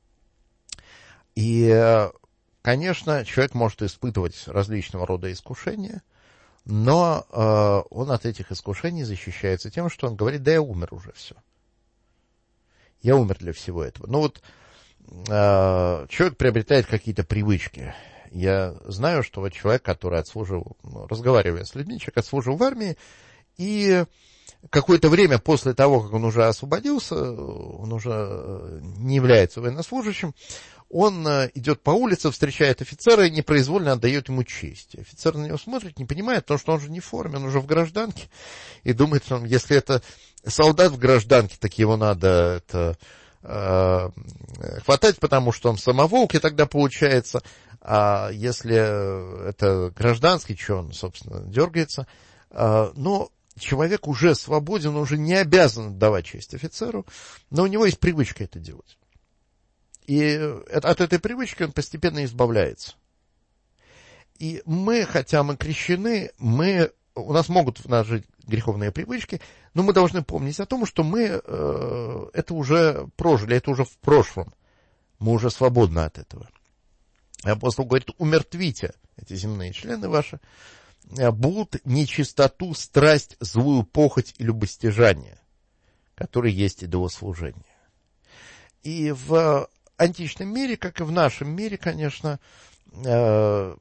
И, конечно, человек может испытывать различного рода искушения, но э, он от этих искушений защищается тем, что он говорит: да я умер уже, все. Я умер для всего этого. Ну вот э, человек приобретает какие-то привычки. Я знаю, что вот человек, который отслужил, ну, разговаривая с людьми, человек отслужил в армии, и какое-то время после того, как он уже освободился, он уже не является военнослужащим, он идет по улице, встречает офицера и непроизвольно отдает ему честь. Офицер на него смотрит, не понимает, потому что он же не в форме, он уже в гражданке, и думает, что если это солдат в гражданке, так его надо это, э, хватать, потому что он в самоволке тогда получается, а если это гражданский, что он, собственно, дергается. Э, но человек уже свободен, уже не обязан отдавать честь офицеру, но у него есть привычка это делать. И от этой привычки он постепенно избавляется. И мы, хотя мы крещены, мы, у нас могут в нас жить греховные привычки, но мы должны помнить о том, что мы э, это уже прожили, это уже в прошлом. Мы уже свободны от этого. И апостол говорит: умертвите эти земные члены ваши, будут нечистоту, страсть, злую похоть и любостяжание, которые есть идолослужение. И в античном мире, как и в нашем мире, конечно, было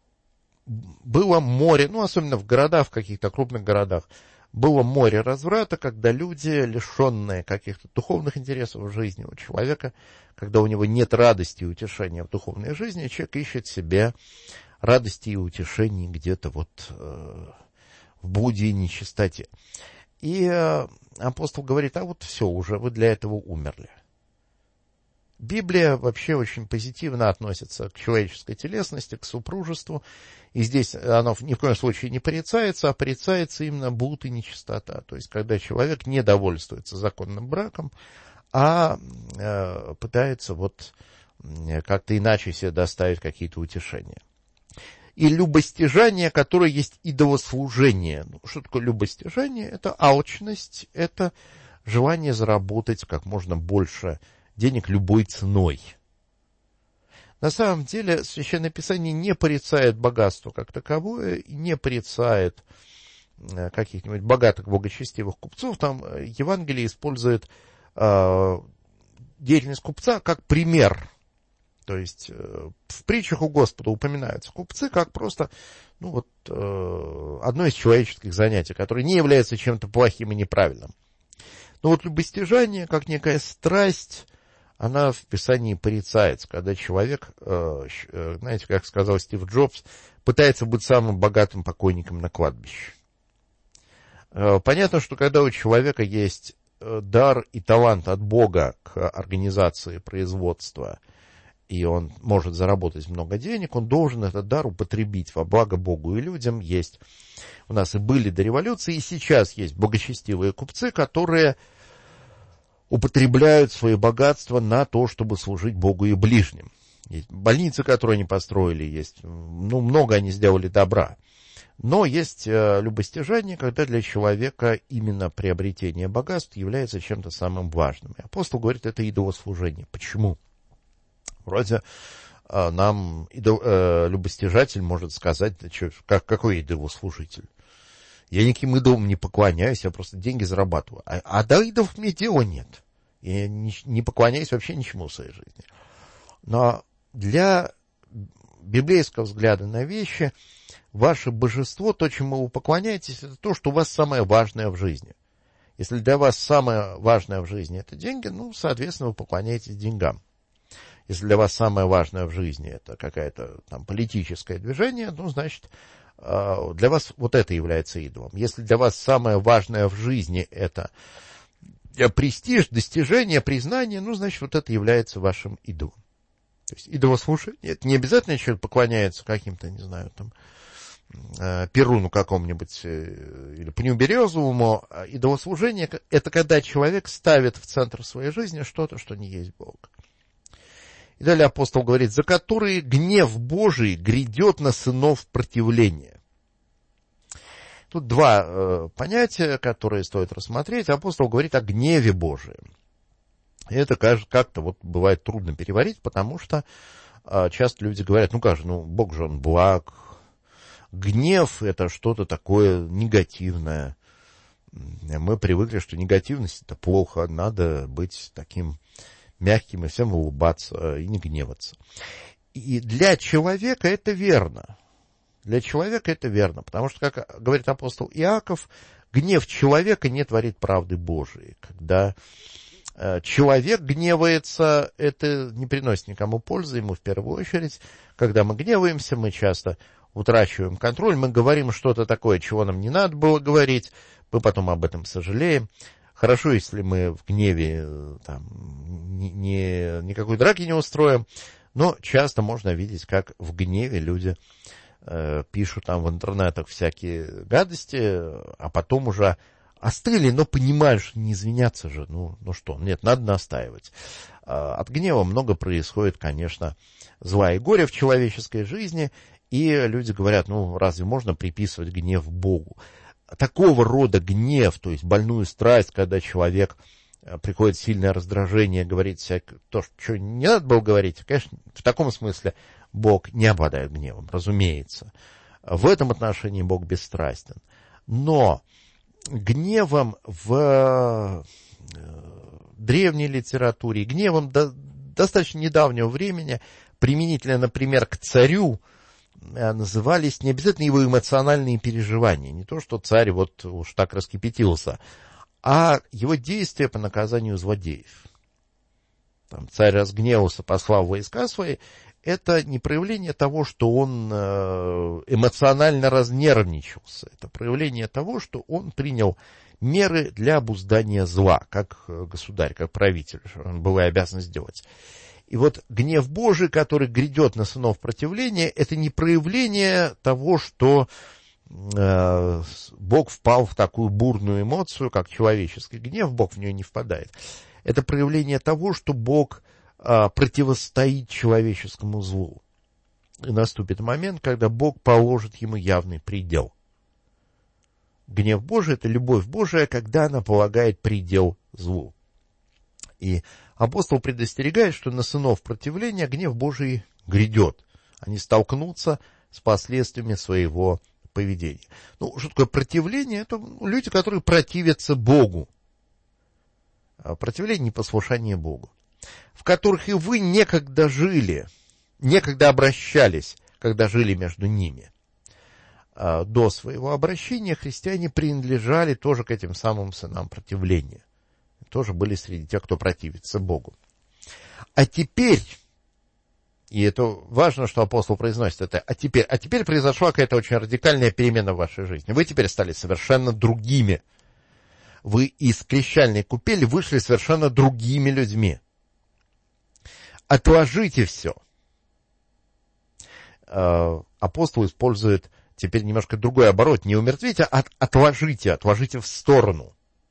море, ну, особенно в городах, в каких-то крупных городах, было море разврата, когда люди, лишенные каких-то духовных интересов в жизни у человека, когда у него нет радости и утешения в духовной жизни, человек ищет себе радости и утешений где-то вот э, в блуде и нечистоте. И э, апостол говорит: а вот все, уже вы для этого умерли. Библия вообще очень позитивно относится к человеческой телесности, к супружеству. И здесь оно ни в коем случае не порицается, а порицается именно блуд и нечистота. То есть, когда человек не довольствуется законным браком, а э, пытается вот как-то иначе себе доставить какие-то утешения. И любостяжание, которое есть идолослужение. Ну, что такое любостяжание? Это алчность, это желание заработать как можно больше денег любой ценой. На самом деле, Священное Писание не порицает богатство как таковое, и не порицает каких-нибудь богатых, благочестивых купцов. Там Евангелие использует э, деятельность купца как пример. То есть э, в притчах у Господа упоминаются купцы как просто ну, вот, э, одно из человеческих занятий, которое не является чем-то плохим и неправильным. Но вот любостяжание, как некая страсть, она в Писании порицается, когда человек, знаете, как сказал Стив Джобс, пытается быть самым богатым покойником на кладбище. Понятно, что когда у человека есть дар и талант от Бога к организации производства, и он может заработать много денег, он должен этот дар употребить во благо Богу и людям. Есть у нас и были до революции, и сейчас есть благочестивые купцы, которые употребляют свои богатства на то, чтобы служить Богу и ближним. Есть больницы, которые они построили, есть, ну, много они сделали добра. Но есть э, любостяжание, когда для человека именно приобретение богатств является чем-то самым важным. И апостол говорит, это идолослужение. Почему? Вроде э, нам идол, э, любостяжатель может сказать, да, что, как, какой идолослужитель? Я никаким идолам не поклоняюсь, я просто деньги зарабатываю. А, а до идолов мне дела нет. Я не, не поклоняюсь вообще ничему в своей жизни. Но для библейского взгляда на вещи, ваше божество, то, чему вы поклоняетесь, это то, что у вас самое важное в жизни. Если для вас самое важное в жизни это деньги, ну, соответственно, вы поклоняетесь деньгам. Если для вас самое важное в жизни это какое-то там политическое движение, ну, значит, для вас вот это является идолом. Если для вас самое важное в жизни это престиж, достижение, признание, ну, значит, вот это является вашим идолом. То есть идолослушание, это не обязательно человек поклоняется каким-то, не знаю, там, Перуну какому-нибудь или Пню-Березовому. Идолослужение — это когда человек ставит в центр своей жизни что-то, что не есть Бог. И далее апостол говорит: за которые гнев Божий грядет на сынов противления. Тут два э, понятия, которые стоит рассмотреть. Апостол говорит о гневе Божием. И это как-то вот бывает трудно переварить, потому что э, часто люди говорят: ну как же, ну Бог же он благ. Гнев — это что-то такое негативное. Мы привыкли, что негативность — это плохо, надо быть таким мягким и всем улыбаться, и не гневаться. И для человека это верно. Для человека это верно, потому что, как говорит апостол Иаков, гнев человека не творит правды Божией. Когда человек гневается, это не приносит никому пользы, ему в первую очередь. Когда мы гневаемся, мы часто утрачиваем контроль, мы говорим что-то такое, чего нам не надо было говорить, мы потом об этом сожалеем. Хорошо, если мы в гневе там, не, не, никакой драки не устроим, но часто можно видеть, как в гневе люди э, пишут там в интернетах всякие гадости, а потом уже остыли, но понимают, что не извиняться же, ну, ну что, нет, надо настаивать. От гнева много происходит, конечно, зла и горя в человеческой жизни, и люди говорят: ну, разве можно приписывать гнев Богу? Такого рода гнев, то есть больную страсть, когда человек приходит сильное раздражение, говорит всякое, то, что не надо было говорить, конечно, в таком смысле Бог не обладает гневом, разумеется. В этом отношении Бог бесстрастен. Но гневом в древней литературе, гневом до достаточно недавнего времени, применительно, например, к царю, назывались не обязательно его эмоциональные переживания, не то, что царь вот уж так раскипятился, а его действия по наказанию злодеев. Там царь разгневался, послал войска свои. Это не проявление того, что он эмоционально разнервничался. Это проявление того, что он принял меры для обуздания зла, как государь, как правитель. Он был и обязан сделать. И вот гнев Божий, который грядет на сынов противления, это не проявление того, что э, Бог впал в такую бурную эмоцию, как человеческий гнев, Бог в нее не впадает. Это проявление того, что Бог э, противостоит человеческому злу. И наступит момент, когда Бог положит ему явный предел. Гнев Божий — это любовь Божия, когда она полагает предел злу. И апостол предостерегает, что на сынов противления гнев Божий грядет. Они столкнутся с последствиями своего поведения. Ну, что такое противление? Это люди, которые противятся Богу. Противление — непослушание Богу. В которых и вы некогда жили, некогда обращались, когда жили между ними. До своего обращения христиане принадлежали тоже к этим самым сынам противления. Тоже были среди тех, кто противится Богу. А теперь, и это важно, что апостол произносит это, а теперь, а теперь произошла какая-то очень радикальная перемена в вашей жизни. Вы теперь стали совершенно другими. Вы из крещальной купели вышли совершенно другими людьми. Отложите все. Апостол использует теперь немножко другой оборот. Не умертвите, а отложите, отложите в сторону.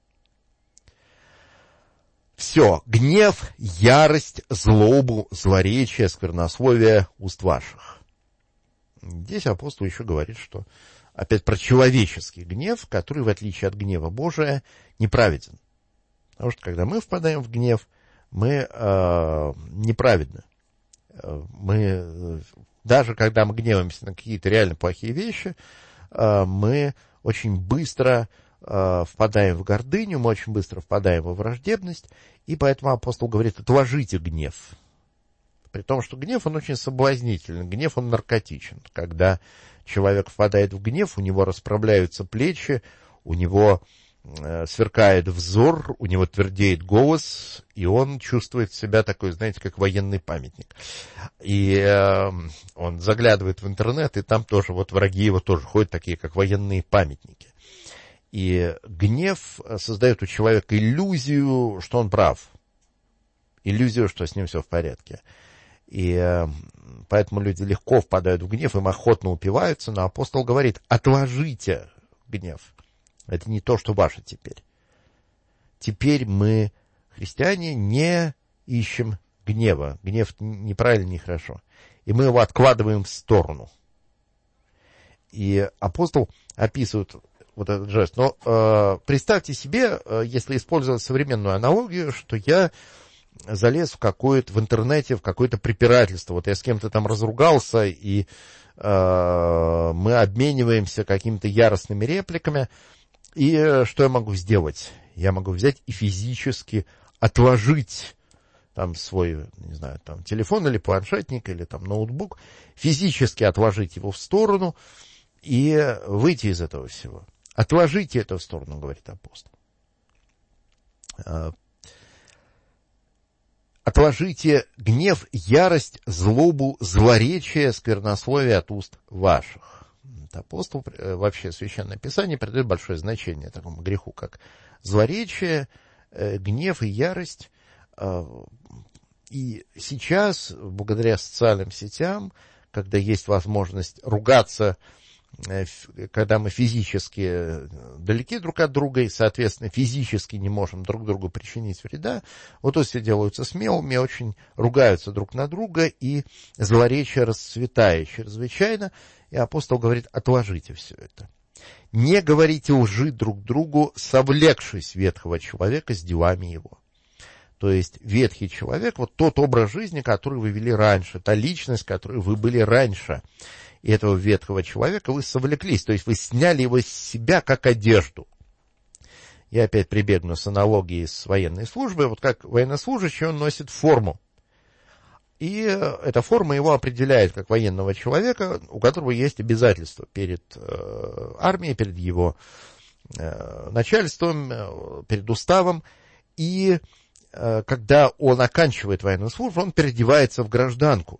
Все, гнев, ярость, злобу, злоречие, сквернословие уст ваших. Здесь апостол еще говорит, что опять про человеческий гнев, который, в отличие от гнева Божия, неправеден. Потому что, когда мы впадаем в гнев, мы э, неправедны. Мы, даже когда мы гневаемся на какие-то реально плохие вещи, э, мы очень быстро впадаем в гордыню, мы очень быстро впадаем во враждебность, и поэтому апостол говорит: отложите гнев. При том, что гнев, он очень соблазнителен, гнев, он наркотичен. Когда человек впадает в гнев, у него расправляются плечи, у него сверкает взор, у него твердеет голос, и он чувствует себя такой, знаете, как военный памятник. И э, он заглядывает в интернет, и там тоже вот враги его тоже ходят такие, как военные памятники. И гнев создает у человека иллюзию, что он прав. Иллюзию, что с ним все в порядке. И э, поэтому люди легко впадают в гнев, им охотно упиваются, но апостол говорит: отложите гнев. Это не то, что ваше теперь. Теперь мы, христиане, не ищем гнева. Гнев неправильно, нехорошо. И мы его откладываем в сторону. И апостол описывает вот этот жест. Но э, представьте себе, э, если использовать современную аналогию, что я залез в какое-то, в интернете, в какое-то препирательство. Вот я с кем-то там разругался, и э, мы обмениваемся какими-то яростными репликами. И что я могу сделать? Я могу взять и физически отложить там свой, не знаю, там телефон или планшетник, или там ноутбук, физически отложить его в сторону и выйти из этого всего. Отложите это в сторону, говорит апостол. Отложите гнев, ярость, злобу, злоречие, сквернословие от уст ваших. Апостол, вообще Священное Писание придает большое значение такому греху, как злоречие, гнев и ярость. И сейчас, благодаря социальным сетям, когда есть возможность ругаться, когда мы физически далеки друг от друга и, соответственно, физически не можем друг другу причинить вреда, вот то все делаются смелыми, очень ругаются друг на друга, и злоречие расцветает чрезвычайно. И апостол говорит: отложите все это. Не говорите лжи друг другу, совлекшись ветхого человека с делами его. То есть ветхий человек, вот тот образ жизни, который вы вели раньше, та личность, которой вы были раньше. И этого ветхого человека вы совлеклись, то есть вы сняли его с себя как одежду. Я опять прибегну с аналогией с военной службой. Вот как военнослужащий, он носит форму. И эта форма его определяет как военного человека, у которого есть обязательства перед э, армией, перед его э, начальством, э, перед уставом. И э, когда он оканчивает военную службу, он переодевается в гражданку.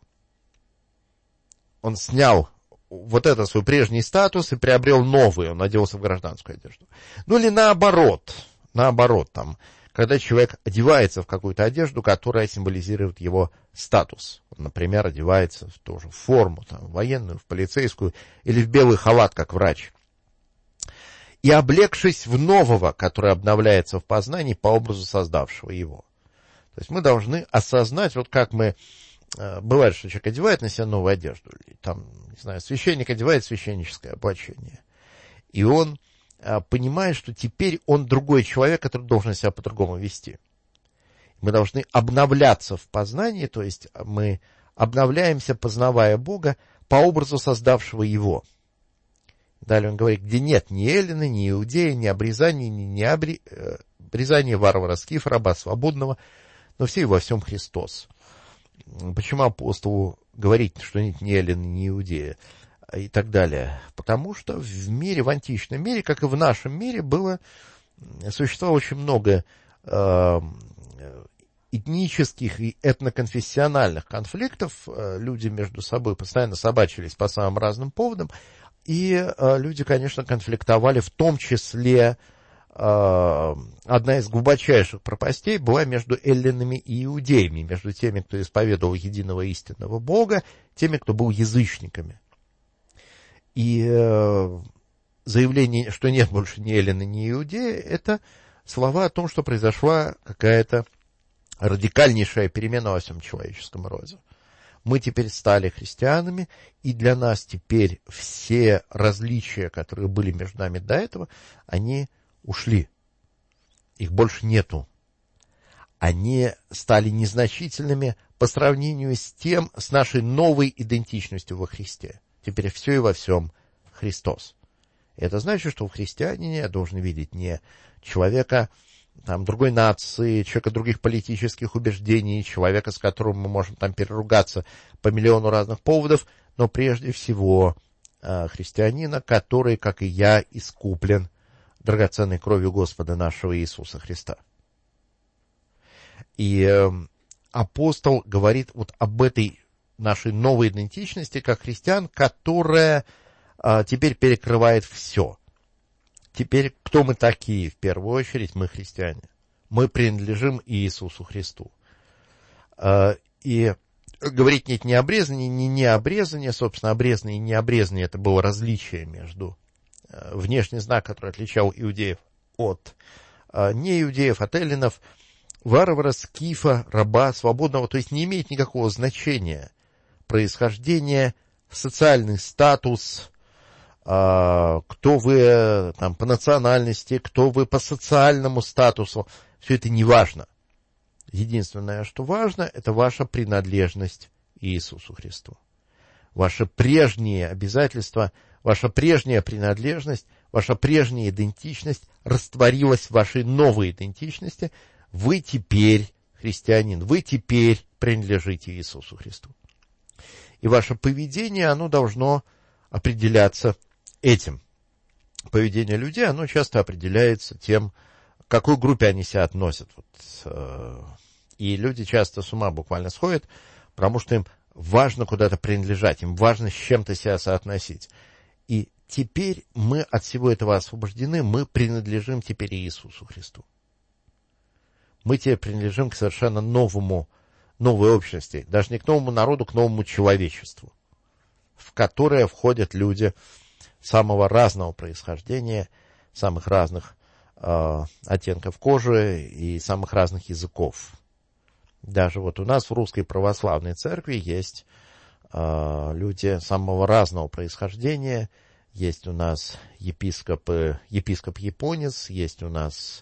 Он снял вот это свой прежний статус и приобрел новый, он оделся в гражданскую одежду. Ну или наоборот, наоборот, там, когда человек одевается в какую-то одежду, которая символизирует его статус. Он, например, одевается в ту же форму, там, в военную, в полицейскую, или в белый халат, как врач. И облегшись в нового, который обновляется в познании по образу создавшего его. То есть мы должны осознать, вот как мы... Бывает, что человек одевает на себя новую одежду, там, не знаю, священник одевает священническое облачение, и он а, понимает, что теперь он другой человек, который должен себя по-другому вести. Мы должны обновляться в познании, то есть мы обновляемся, познавая Бога по образу создавшего Его. Далее он говорит: где нет ни эллина, ни иудея, ни обрезания, ни, ни обри... обрезания варвара, скифа, раба свободного, но все и во всем Христос. Почему апостолу говорить, что нет ни эллина, ни иудея и так далее? Потому что в мире, в античном мире, как и в нашем мире, было, существовало очень много э, этнических и этноконфессиональных конфликтов. Люди между собой постоянно собачились по самым разным поводам, и э, люди, конечно, конфликтовали, в том числе одна из глубочайших пропастей была между эллинами и иудеями, между теми, кто исповедовал единого истинного Бога, теми, кто был язычниками. И э, заявление, что нет больше ни эллина, ни иудея, это слова о том, что произошла какая-то радикальнейшая перемена во всем человеческом роде. Мы теперь стали христианами, и для нас теперь все различия, которые были между нами до этого, они ушли. Их больше нету. Они стали незначительными по сравнению с тем, с нашей новой идентичностью во Христе. Теперь все и во всем Христос. И это значит, что в христианине я должен видеть не человека там, другой нации, человека других политических убеждений, человека, с которым мы можем там переругаться по миллиону разных поводов, но прежде всего христианина, который, как и я, искуплен драгоценной кровью Господа нашего Иисуса Христа. И э, апостол говорит вот об этой нашей новой идентичности как христиан, которая э, теперь перекрывает все. Теперь кто мы такие? В первую очередь мы христиане. Мы принадлежим Иисусу Христу. Э, и говорить нет не обрезание, не необрезание, собственно, обрезание и необрезание — это было различие между э, внешний знак, который отличал иудеев от э, неиудеев, от эллинов, варвара, скифа, раба, свободного, то есть не имеет никакого значения происхождение, социальный статус, э, кто вы там, по национальности, кто вы по социальному статусу, все это не важно. Единственное, что важно, это ваша принадлежность Иисусу Христу. Ваши прежние обязательства, ваша прежняя принадлежность, ваша прежняя идентичность растворилась в вашей новой идентичности. Вы теперь христианин, вы теперь принадлежите Иисусу Христу. И ваше поведение, оно должно определяться этим. Поведение людей, оно часто определяется тем, к какой группе они себя относят. Вот, э, и люди часто с ума буквально сходят, потому что им важно куда-то принадлежать, им важно с чем-то себя соотносить. И теперь мы от всего этого освобождены, мы принадлежим теперь Иисусу Христу. Мы теперь принадлежим к совершенно новому, новой общности, даже не к новому народу, к новому человечеству, в которое входят люди самого разного происхождения, самых разных э, оттенков кожи и самых разных языков. Даже вот у нас в Русской Православной Церкви есть э, люди самого разного происхождения. Есть у нас епископы, епископ-японец, есть у нас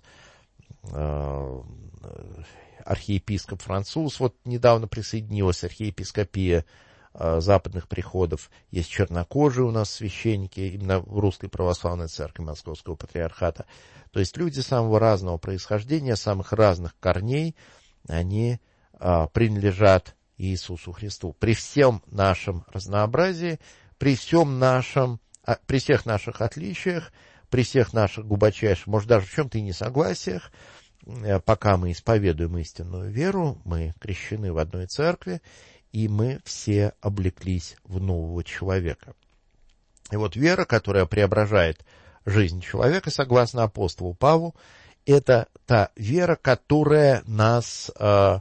э, архиепископ француз. Вот недавно присоединилась архиепископия э, западных приходов. Есть чернокожие у нас священники, именно в Русской Православной Церкви Московского Патриархата. То есть люди самого разного происхождения, самых разных корней, они э, принадлежат Иисусу Христу. При всем нашем разнообразии, при всем нашем, а, при всех наших отличиях, при всех наших глубочайших, может, даже в чем-то и несогласиях, э, пока мы исповедуем истинную веру, мы крещены в одной церкви, и мы все облеклись в нового человека. И вот вера, которая преображает жизнь человека, согласно апостолу Павлу, это та вера, которая нас... Э,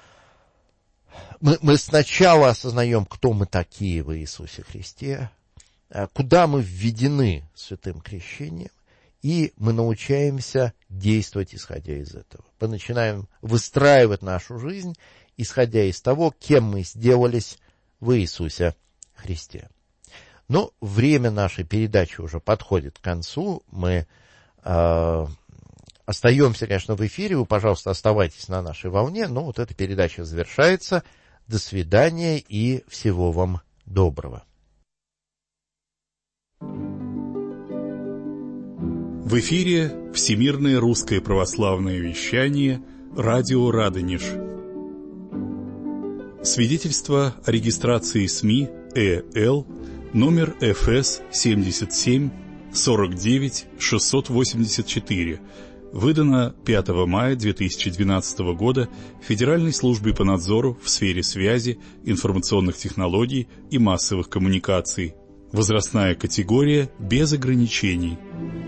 мы, мы сначала осознаем, кто мы такие в Иисусе Христе, э, куда мы введены святым крещением, и мы научаемся действовать, исходя из этого. Мы начинаем выстраивать нашу жизнь, исходя из того, кем мы сделались в Иисусе Христе. Но время нашей передачи уже подходит к концу. Мы... Э, Остаемся, конечно, в эфире, вы, пожалуйста, оставайтесь на нашей волне, но вот эта передача завершается. До свидания и всего вам доброго. В эфире Всемирное русское православное вещание, радио Радонеж. Свидетельство о регистрации СМИ ЭЛ, номер эф эс семьдесят семь сорок девять шестьсот восемьдесят четыре, выдано пятого мая две тысячи двенадцатого года Федеральной службой по надзору в сфере связи, информационных технологий и массовых коммуникаций. Возрастная категория без ограничений.